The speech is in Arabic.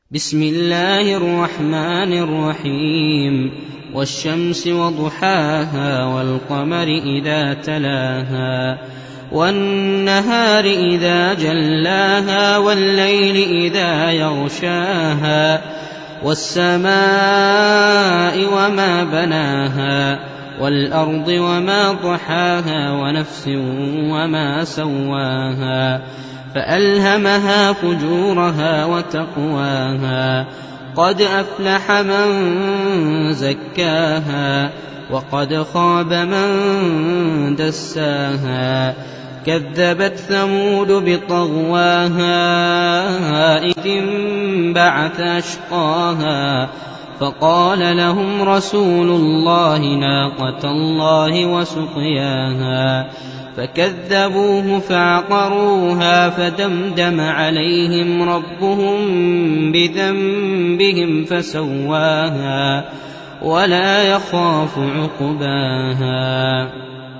بسم الله الرحمن الرحيم. والشمس وضحاها والقمر إذا تلاها والنهار إذا جلاها والليل إذا يغشاها والسماء وما بناها والأرض وما طحاها ونفس وما سواها فألهمها فجورها وتقواها قد أفلح من زكاها وقد خاب من دساها كذبت ثمود بطغواها إذ انبعث أشقاها فقال لهم رسول الله ناقة الله وسقياها فكذبوه فعقروها فدمدم عليهم ربهم بذنبهم فسواها ولا يخاف عقباها.